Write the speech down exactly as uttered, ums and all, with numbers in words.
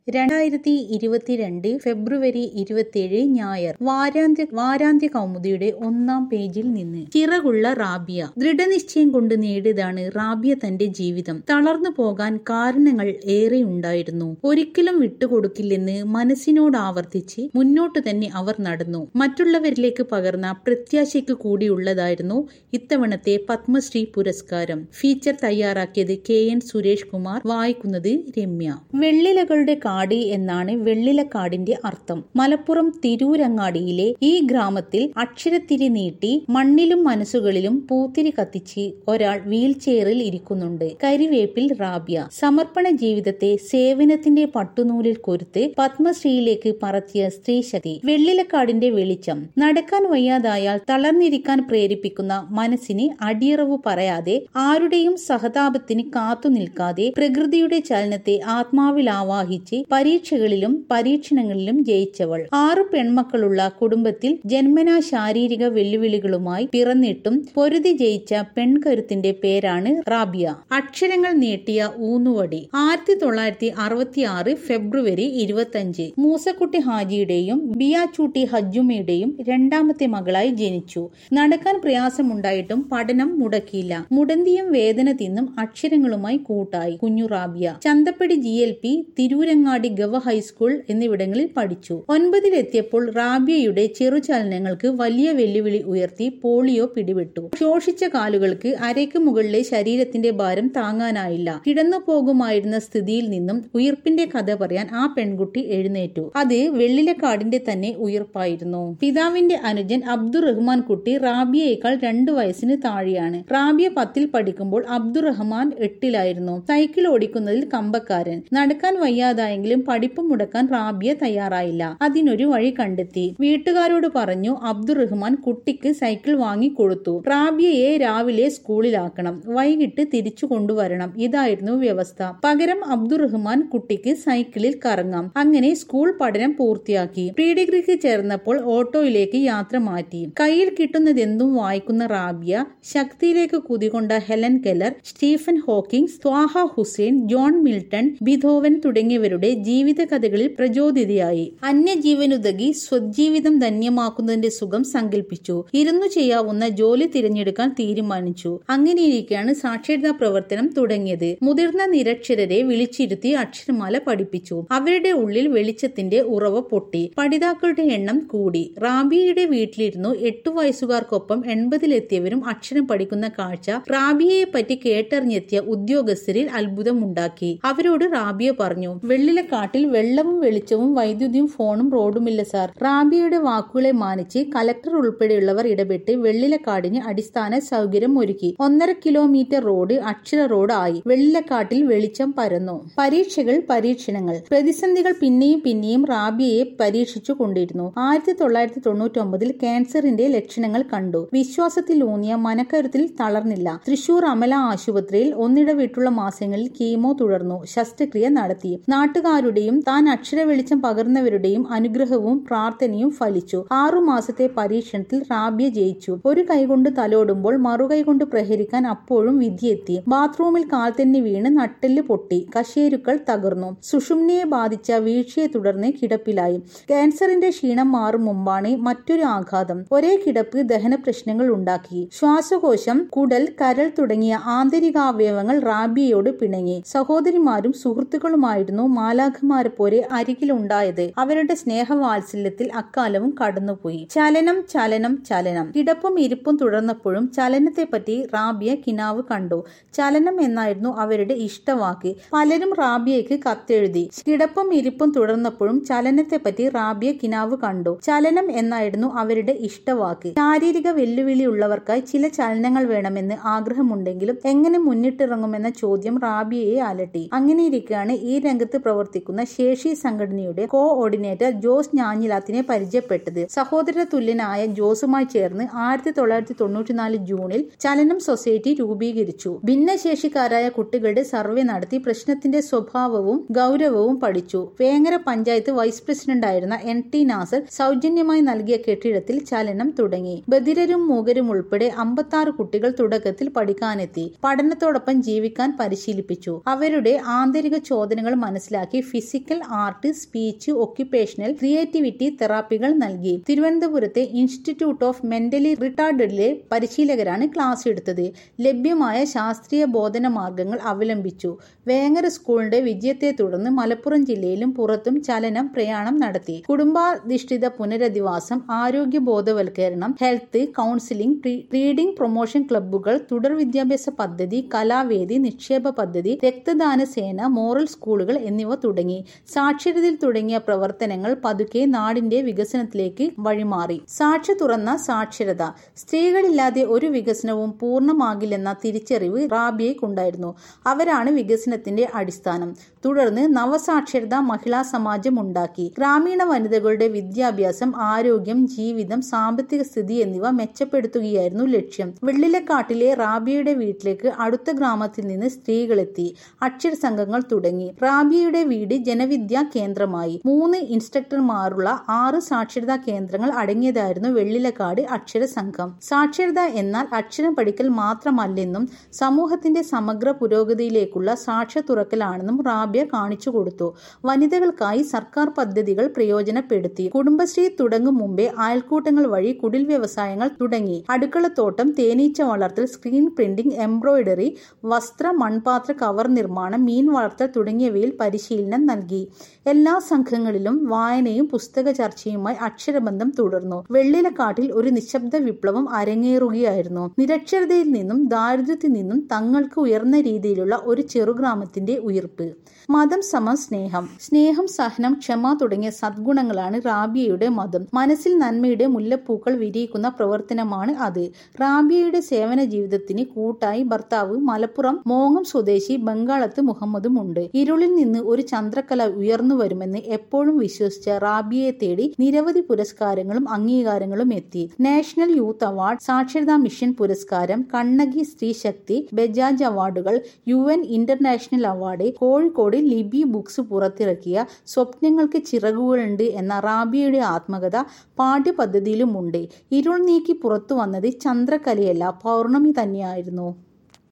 രണ്ടായിരത്തി ഇരുപത്തിരണ്ട് ഫെബ്രുവരി ഇരുപത്തിയേഴ് ഞായർ. വാരാന്ത്യ വാരാന്ത്യ കൗമുദിയുടെ ഒന്നാം പേജിൽ നിന്ന്. ചിറകുള്ള റാബിയ. ദൃഢനിശ്ചയം കൊണ്ട് നേടിയതാണ് റാബിയ തന്റെ ജീവിതം. തളർന്നു പോകാൻ കാരണങ്ങൾ ഏറെയുണ്ടായിരുന്നു. ഒരിക്കലും വിട്ടുകൊടുക്കില്ലെന്ന് മനസ്സിനോട് ആവർത്തിച്ച് മുന്നോട്ടു തന്നെ അവർ നടന്നു. മറ്റുള്ളവരിലേക്ക് പകർന്ന പ്രത്യാശയ്ക്ക് കൂടിയുള്ളതായിരുന്നു ഇത്തവണത്തെ പത്മശ്രീ പുരസ്കാരം. ഫീച്ചർ തയ്യാറാക്കിയത് കെ എൻ സുരേഷ് കുമാർ. വായിക്കുന്നത് രമ്യ. വെള്ളിലകളുടെ കാട് എന്നാണ് വെള്ളിലക്കാടിന്റെ അർത്ഥം. മലപ്പുറം തിരൂരങ്ങാടിയിലെ ഈ ഗ്രാമത്തിൽ അക്ഷരത്തിരി നീട്ടി മണ്ണിലും മനസ്സുകളിലും പൂത്തിരി കത്തിച്ച് ഒരാൾ വീൽ ചെയറിൽ ഇരിക്കുന്നുണ്ട്. കരിവേപ്പിൽ റാബിയ. സമർപ്പണ ജീവിതത്തെ സേവനത്തിന്റെ പട്ടുനൂലിൽ കൊരുത്ത് പത്മശ്രീയിലേക്ക് പറത്തിയ സ്ത്രീശക്തി. വെള്ളിലക്കാടിന്റെ വെളിച്ചം. നടക്കാൻ വയ്യാതായാൽ തളർന്നിരിക്കാൻ പ്രേരിപ്പിക്കുന്ന മനസ്സിന് അടിയറവു പറയാതെ, ആരുടെയും സഹതാപത്തിന് കാത്തു നിൽക്കാതെ പ്രകൃതിയുടെ ചലനത്തെ ആത്മാവിൽ ആവാഹിച്ച് പരീക്ഷകളിലും പരീക്ഷണങ്ങളിലും ജയിച്ചവൾ. ആറു പെൺമക്കളുള്ള കുടുംബത്തിൽ ജന്മനാ ശാരീരിക വെല്ലുവിളികളുമായി പിറന്നിട്ടും പൊരുതി ജയിച്ച പെൺകരുത്തിന്റെ പേരാണ് റാബിയ. അക്ഷരങ്ങൾ നീട്ടിയ ഊന്നുവടി. ആയിരത്തി തൊള്ളായിരത്തി അറുപത്തി ആറ് ഫെബ്രുവരി ഇരുപത്തിയഞ്ച് മൂസക്കുട്ടി ഹാജിയുടെയും ബിയാച്ചൂട്ടി ഹജ്ജുമയുടെയും രണ്ടാമത്തെ മകളായി ജനിച്ചു. നടക്കാൻ പ്രയാസമുണ്ടായിട്ടും പഠനം മുടക്കിയില്ല. മുടന്തിയും വേദന തിന്നും അക്ഷരങ്ങളുമായി കൂട്ടായി കുഞ്ഞു Rabia. Chanthappadi G L P, Tirurangadi ഗവ ഹൈസ്കൂൾ എന്നിവിടങ്ങളിൽ പഠിച്ചു. ഒൻപതിലെത്തിയപ്പോൾ റാബിയയുടെ ചെറുചലനങ്ങൾക്ക് വലിയ വെല്ലുവിളി ഉയർത്തി പോളിയോ പിടിപെട്ടു. ശോഷിച്ച കാലുകൾക്ക് അരയ്ക്ക് മുകളിലെ ശരീരത്തിന്റെ ഭാരം താങ്ങാനായില്ല. കിടന്നു പോകുമായിരുന്ന സ്ഥിതിയിൽ നിന്നും ഉയിർപ്പിന്റെ കഥ പറയാൻ ആ പെൺകുട്ടി എഴുന്നേറ്റു. അത് വെള്ളിലക്കാടിന്റെ തന്നെ ഉയിർപ്പായിരുന്നു. പിതാവിന്റെ അനുജൻ അബ്ദുറഹ്മാൻ കുട്ടി റാബിയയേക്കാൾ രണ്ടു വയസ്സിന് താഴെയാണ്. റാബിയ പത്തിൽ പഠിക്കുമ്പോൾ അബ്ദുറഹ്മാൻ എട്ടിലായിരുന്നു. സൈക്കിൾ ഓടിക്കുന്നതിൽ കമ്പക്കാരൻ. നടക്കാൻ വയ്യാതായെങ്കിലും പഠിപ്പ് മുടക്കാൻ റാബിയ തയ്യാറായില്ല. അതിനൊരു വഴി കണ്ടെത്തി. വീട്ടുകാരോട് പറഞ്ഞു അബ്ദുറഹ്മാൻ കുട്ടിക്ക് സൈക്കിൾ വാങ്ങിക്കൊടുത്തു. റാബിയയെ രാവിലെ സ്കൂളിലാക്കണം, വൈകിട്ട് തിരിച്ചു കൊണ്ടുവരണം. ഇതായിരുന്നു വ്യവസ്ഥ. പകരം അബ്ദുറഹ്മാൻ കുട്ടിക്ക് സൈക്കിളിൽ കറങ്ങാം. അങ്ങനെ സ്കൂൾ പഠനം പൂർത്തിയാക്കി. പ്രീ ഡിഗ്രിക്ക് ചേർന്നപ്പോൾ ഓട്ടോയിലേക്ക് യാത്ര മാറ്റി. കയ്യിൽ കിട്ടുന്നതെന്തും വായിക്കുന്ന റാബിയ ശക്തിയിലേക്ക് കുതികൊണ്ട Helen Keller, Stephen Hawking, Swaha Hussain, John Milton, Beethoven തുടങ്ങിയവരുടെ ജീവിത കഥകളിൽ പ്രചോദിതയായി. അന്യജീവനുതകി സ്വജീവിതം ധന്യമാക്കുന്നതിന്റെ സുഖം സങ്കല്പിച്ചു. ഇരുന്നു ചെയ്യാവുന്ന ജോലി തിരഞ്ഞെടുക്കാൻ തീരുമാനിച്ചു. അങ്ങനെയിരിക്കെയാണ് സാക്ഷരതാ പ്രവർത്തനം തുടങ്ങിയത്. മുതിർന്ന നിരക്ഷരരെ വിളിച്ചിരുത്തി അക്ഷരമാല പഠിപ്പിച്ചു. അവരുടെ ഉള്ളിൽ വെളിച്ചത്തിന്റെ ഉറവ പൊട്ടി. പഠിതാക്കളുടെ എണ്ണം കൂടി. റാബിയയുടെ വീട്ടിലിരുന്നു എട്ടു വയസ്സുകാർക്കൊപ്പം എൺപതിലെത്തിയവരും അക്ഷരം പഠിക്കുന്ന കാഴ്ച റാബിയയെ പറ്റി കേട്ടറിഞ്ഞെത്തിയ ഉദ്യോഗസ്ഥരിൽ അത്ഭുതമുണ്ടാക്കി. അവരോട് റാബിയ പറഞ്ഞു, വെള്ളിലക്കാട്ടിൽ വെള്ളവും വെളിച്ചവും വൈദ്യുതിയും ഫോണും റോഡുമില്ല സാർ. റാബിയയുടെ വാക്കുകളെ മാനിച്ച് കലക്ടർ ഉൾപ്പെടെയുള്ളവർ ഇടപെട്ട് വെള്ളിലക്കാടിന് അടിസ്ഥാന സൗകര്യം ഒരുക്കി. ഒന്നര കിലോമീറ്റർ റോഡ് അക്ഷര റോഡ് ആയി. വെള്ളിലക്കാട്ടിൽ വെളിച്ചം പരന്നു. പരീക്ഷകൾ, പരീക്ഷണങ്ങൾ, പ്രതിസന്ധികൾ പിന്നെയും പിന്നെയും റാബിയയെ പരീക്ഷിച്ചു കൊണ്ടിരുന്നു. ആയിരത്തി തൊള്ളായിരത്തി തൊണ്ണൂറ്റി ഒമ്പതിൽ ക്യാൻസറിന്റെ ലക്ഷണങ്ങൾ കണ്ടു. വിശ്വാസത്തിലൂന്നിയ മനക്കരുത്തിൽ തളർന്നില്ല. തൃശൂർ അമല ആശുപത്രിയിൽ ഒന്നിടവിട്ടുള്ള മാസങ്ങളിൽ കീമോ തുടർന്നു. ശസ്ത്രക്രിയ നടത്തി. നാട്ടുകാരുടെയും താൻ അക്ഷര വെളിച്ചം പകർന്നവരുടെയും അനുഗ്രഹവും പ്രാർത്ഥനയും ഫലിച്ചു. ആറുമാസത്തെ പരീക്ഷണത്തിൽ റാബിയ ജയിച്ചു. ഒരു കൈകൊണ്ട് തലോടുമ്പോൾ മറുകൈകൊണ്ട് പ്രഹരിക്കാൻ അപ്പോഴും വിധിയെത്തി. ബാത്റൂമിൽ കാൽ തന്നെ വീണ് നട്ടെല്ല് പൊട്ടി. കശേരുക്കൾ തകർന്നു. സുഷുമ്നയെ ബാധിച്ച വീഴ്ചയെ തുടർന്ന് കിടപ്പിലായി. ക്യാൻസറിന്റെ ക്ഷീണം മാറും മുമ്പാണ് മറ്റൊരു ആഘാതം. ഒരേ കിടപ്പ് ദഹന പ്രശ്നങ്ങൾ ഉണ്ടാക്കി. ശ്വാസകോശം, കുടൽ, കരൾ തുടങ്ങിയ ആന്തരികാവയവങ്ങൾ റാബിയയോട് പിണങ്ങി. സഹോദരിമാരും സുഹൃത്തുക്കളുമായിരുന്നു മാലാഖമാരെ പോലെ അരികിലുണ്ടായത്. അവരുടെ സ്നേഹവാത്സല്യത്തിൽ അക്കാലവും കടന്നുപോയി. ചലനം, ചലനം, ചലനം. കിടപ്പും ഇരിപ്പും തുടർന്നപ്പോഴും ചലനത്തെപ്പറ്റി റാബിയ കിനാവ് കണ്ടു. ചലനം എന്നായിരുന്നു അവരുടെ ഇഷ്ടവാക്ക്. പലരും റാബിയയ്ക്ക് കത്തെഴുതി. കിടപ്പും ഇരിപ്പും തുടർന്നപ്പോഴും ചലനത്തെപ്പറ്റി റാബിയ കിനാവ് കണ്ടു. ചലനം എന്നായിരുന്നു അവരുടെ ഇഷ്ടവാക്ക്. ശാരീരിക വെല്ലുവിളിയുള്ളവർക്കായി ചില ചലനങ്ങൾ വേണമെന്ന് ആഗ്രഹമുണ്ടെങ്കിലും എങ്ങനെ മുന്നിട്ടിറങ്ങുമെന്ന ചോദ്യം റാബിയയെ അലട്ടി. അങ്ങനെയിരിക്കെയാണ് ഈ രംഗത്ത് പ്രവർത്തിക്കുന്ന ശേഷി സംഘടനയുടെ കോ ഓർഡിനേറ്റർ ജോസ് ഞാഞ്ഞിലാത്തിനെ പരിചയപ്പെട്ടത്. സഹോദര തുല്യനായ ജോസുമായി ചേർന്ന് ആയിരത്തി തൊള്ളായിരത്തി തൊണ്ണൂറ്റിനാല് ജൂണിൽ ചലനം സൊസൈറ്റി രൂപീകരിച്ചു. ഭിന്നശേഷിക്കാരായ കുട്ടികളുടെ സർവേ നടത്തി പ്രശ്നത്തിന്റെ സ്വഭാവവും ഗൗരവവും പഠിച്ചു. വേങ്ങര പഞ്ചായത്ത് വൈസ് പ്രസിഡന്റായിരുന്ന എൻ ടി നാസർ സൗജന്യമായി നൽകിയ കെട്ടിടത്തിൽ ചലനം തുടങ്ങി. ബധിരരും മൂകരും ഉൾപ്പെടെ അമ്പത്തി ആറ് കുട്ടികൾ തുടക്കത്തിൽ പഠിക്കാനെത്തി. പഠനത്തോടൊപ്പം ജീവിക്കാൻ പരിശീലിപ്പിച്ചു. അവരുടെ ആന്തരിക ചോദനകൾ മനസ്സിലാക്കി നടപ്പിലാക്കി physical, art, speech, occupational creativity തെറാപ്പികൾ നൽകി. തിരുവനന്തപുരത്തെ ഇൻസ്റ്റിറ്റ്യൂട്ട് ഓഫ് മെന്റലി റിട്ടാർഡഡിലെ പരിശീലകരാണ് ക്ലാസ് എടുത്തത്. ലഭ്യമായ ശാസ്ത്രീയ ബോധന മാർഗങ്ങൾ അവലംബിച്ചു. വേങ്ങര സ്കൂളിന്റെ വിജയത്തെ തുടർന്ന് മലപ്പുറം ജില്ലയിലും പുറത്തും ചലനം പ്രയാണം നടത്തി. കുടുംബാധിഷ്ഠിത പുനരധിവാസം, ആരോഗ്യ ബോധവൽക്കരണം, ഹെൽത്ത് കൗൺസിലിംഗ്, റീഡിംഗ് പ്രൊമോഷൻ ക്ലബ്ബുകൾ, തുടർ വിദ്യാഭ്യാസ പദ്ധതി, കലാവേദി, നിക്ഷേപ പദ്ധതി, രക്തദാന സേന, മോറൽ സ്കൂളുകൾ എന്നിവ തുടങ്ങി. സാക്ഷരതയിൽ തുടങ്ങിയ പ്രവർത്തനങ്ങൾ പതുക്കെ നാടിന്റെ വികസനത്തിലേക്ക് വഴിമാറി. സാക്ഷി തുറന്ന സാക്ഷരത. സ്ത്രീകളില്ലാതെ ഒരു വികസനവും പൂർണ്ണമാകില്ലെന്ന തിരിച്ചറിവ് റാബിയയ്ക്കുണ്ടായിരുന്നു. അവരാണ് വികസനത്തിന്റെ അടിസ്ഥാനം. തുടർന്ന് നവസാക്ഷരത മഹിളാ സമാജം ഉണ്ടാക്കി. ഗ്രാമീണ വനിതകളുടെ വിദ്യാഭ്യാസം, ആരോഗ്യം, ജീവിതം, സാമ്പത്തിക സ്ഥിതി എന്നിവ മെച്ചപ്പെടുത്തുകയായിരുന്നു ലക്ഷ്യം. വെള്ളിലക്കാട്ടിലെ റാബിയയുടെ വീട്ടിലേക്ക് അടുത്ത ഗ്രാമത്തിൽ നിന്ന് സ്ത്രീകളെത്തി. അക്ഷര സംഘങ്ങൾ തുടങ്ങി. റാബിയയുടെ വീട് ജനവിദ്യാ കേന്ദ്രമായി. മൂന്ന് ഇൻസ്ട്രക്ടർമാരുള്ള ആറ് സാക്ഷരതാ കേന്ദ്രങ്ങൾ അടങ്ങിയതായിരുന്നു വെള്ളിലക്കാട് അക്ഷര സംഘം. സാക്ഷരത എന്നാൽ അക്ഷരം പഠിക്കൽ മാത്രമല്ലെന്നും സമൂഹത്തിന്റെ സമഗ്ര പുരോഗതിയിലേക്കുള്ള സാക്ഷ്യ തുറക്കലാണെന്നും റാബിയ കാണിച്ചു കൊടുത്തു. വനിതകൾക്കായി സർക്കാർ പദ്ധതികൾ പ്രയോജനപ്പെടുത്തി. കുടുംബശ്രീ തുടങ്ങും മുമ്പേ അയൽക്കൂട്ടങ്ങൾ വഴി കുടിൽ വ്യവസായങ്ങൾ തുടങ്ങി. അടുക്കളത്തോട്ടം, തേനീച്ച വളർത്തൽ, സ്ക്രീൻ പ്രിന്റിംഗ്, എംബ്രോയിഡറി, വസ്ത്ര, മൺപാത്ര കവർ നിർമ്മാണം, മീൻ വളർത്തൽ തുടങ്ങിയവയിൽ പരിശീലനം നൽകി. എല്ലാ സംഘങ്ങളിലും വായനയും പുസ്തക ചർച്ചയുമായി അക്ഷരബന്ധം തുടർന്നു. വെള്ളിലക്കാട്ടിൽ ഒരു നിശബ്ദ വിപ്ലവം അരങ്ങേറുകയായിരുന്നു. നിരക്ഷരതയിൽ നിന്നും ദാരിദ്ര്യത്തിൽ നിന്നും തങ്ങൾക്ക് ഉയർന്ന രീതിയിലുള്ള ഒരു ചെറുഗ്രാമത്തിന്റെ ഉയിർപ്പ്. മതം സമം സ്നേഹം. സ്നേഹം, സഹനം, ക്ഷമ തുടങ്ങിയ സദ്ഗുണങ്ങളാണ് റാബിയയുടെ മതം. മനസ്സിൽ നന്മയുടെ മുല്ലപ്പൂക്കൾ വിരിയിക്കുന്ന പ്രവർത്തനമാണ് അത്. റാബിയയുടെ സേവന ജീവിതത്തിന് കൂട്ടായി ഭർത്താവ് മലപ്പുറം മോങ്ങം സ്വദേശി ബംഗാളത്ത് മുഹമ്മദും ഉണ്ട്. ഇരുളിൽ നിന്ന് ഒരു ചന്ദ്രക്കല ഉയർന്നു വരുമെന്ന് എപ്പോഴും വിശ്വസിച്ച റാബിയയെ തേടി നിരവധി പുരസ്കാരങ്ങളും അംഗീകാരങ്ങളും എത്തി. നാഷണൽ യൂത്ത് അവാർഡ്, സാക്ഷരതാ മിഷൻ പുരസ്കാരം, കണ്ണകി സ്ത്രീ ശക്തി, ബജാജ് അവാർഡുകൾ, U N international award, Kozhikode Libi books പുറത്തിറക്കിയ സ്വപ്നങ്ങൾക്ക് ചിറകുകളുണ്ട് എന്ന റാബിയയുടെ ആത്മകഥ പാഠ്യപദ്ധതിയിലുമുണ്ട്. ഇരുൾ നീക്കി പുറത്തു വന്നത് ചന്ദ്രക്കലയല്ല, പൗർണമി തന്നെയായിരുന്നു.